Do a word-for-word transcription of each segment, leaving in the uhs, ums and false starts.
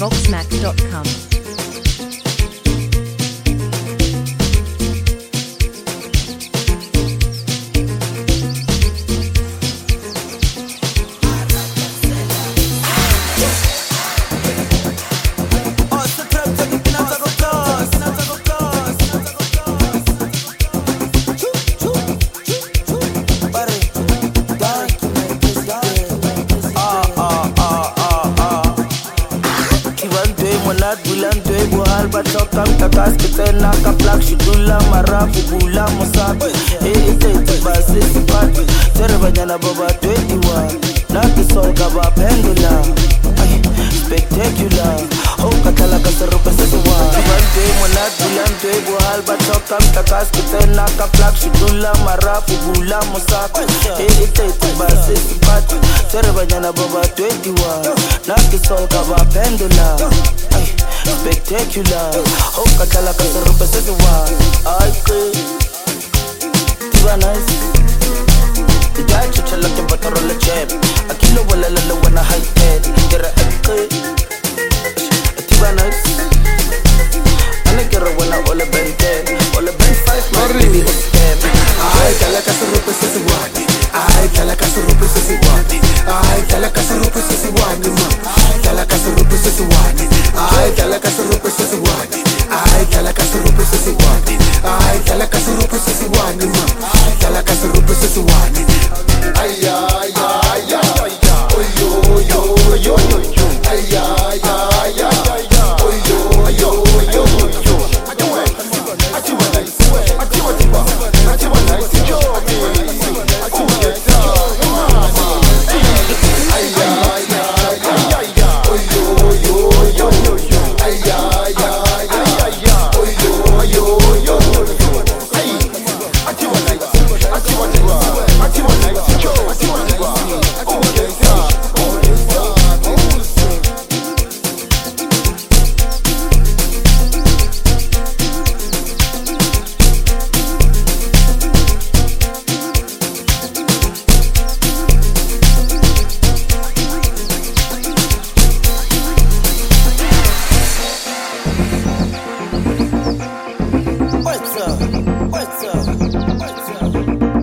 voxmac dot com. Takas kitena ka plak shidula marafu bula mosabi eh ite basi sipati tere banyana baba twenty-one na kisol ka ba pendula ay spectacular ho katala ka serupa sesuwa bande mona dulante buhal ba chokam takas kitena ka plak shidula marafu bula mosabi eh ite basi sipati tere banyana baba twenty-one na kisol ka ba pendula ay spectacular. Oh, katala kasarupa sa sawa. Ay, kay Tiba nice. Dahil chachalak yung bataro la chep. Akilo wala lalawa na high-head. Kira ay kay Tiba nice. Ano kira wala wala benten. Wala ben five, my baby was ten. Ay, tala kasarupa sa sawa. Ay, tala kasarupa sa sawa. Ay, tala kasarupa sa sawa. Tala kasarupa sa sawa. Ay, tala kasarupa sa sawa. Ay, tala kasarupa sa sawa. Ay, tala kasarupa sa sawa. Tala kasarupa sa sawa. Ay, ay, ay, ay. Oy, oy, oy, oy. Ay, ay, ay, ay. Oy, oy, oy, oy. Atiwa nice. Atiwa tiba. Atiwa nice. Jobi. Atiwa get down. Ay, ay, ay, ay. Oy, oy, oy, oy. Ay, ay, ay, ay. Oy, oy, oy, oy. Ay, atiwa nice. Atiwa tiba. Atiwa nice. Jobi. Atiwa tiba. Oh, yes, sir. Oh, yes, sir. What's up? What's up? What's up?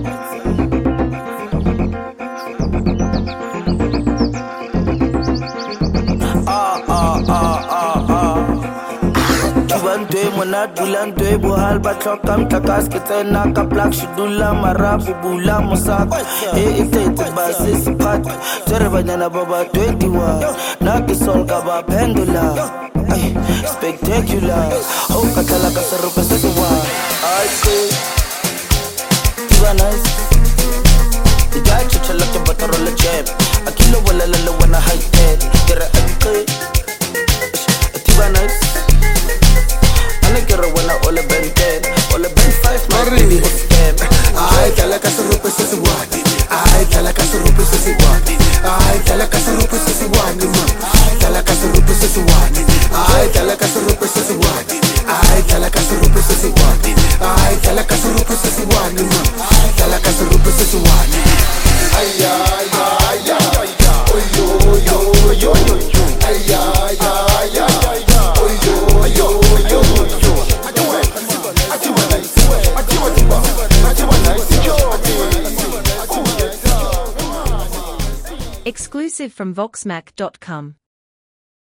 Ah ah ah ah ah. Kibante mona dulante buhal ba chokam takas kitena ka plak shidula marafu bula mosak eh ite basi sipati tere banyana baba twenty-one na kisol ka ba pendula ay spectacular ho katala ka serupa sa sawa ay kay Tiba nice. Dahil chachalak yung bataro la chep. Akilo wala lalawa na high-head. Kira ay kay Tiba nice. Ano kira wala wala benten. Wala ben five, my baby was ten. Ay, tala kasarupa sa sawa. Ay, tala kasarupa sa sawa. Ay, tala kasarupa sa sawa. Tala kasarupa sa sawa. Ay, tala kasarupa sa sawa. Ay, tala kasarupa sa sawa. Ay, tala kasarupa sa sawa. Tala kasarupa sa sawa. Ay, ay, ay, ay. Oy, oy, oy, oy. Ay, ay, ay, ay. Oy, oy, oy, oy. Atiwa nice. Atiwa tiba. Atiwa nice. Jobi. Exclusive from voxmac dot com.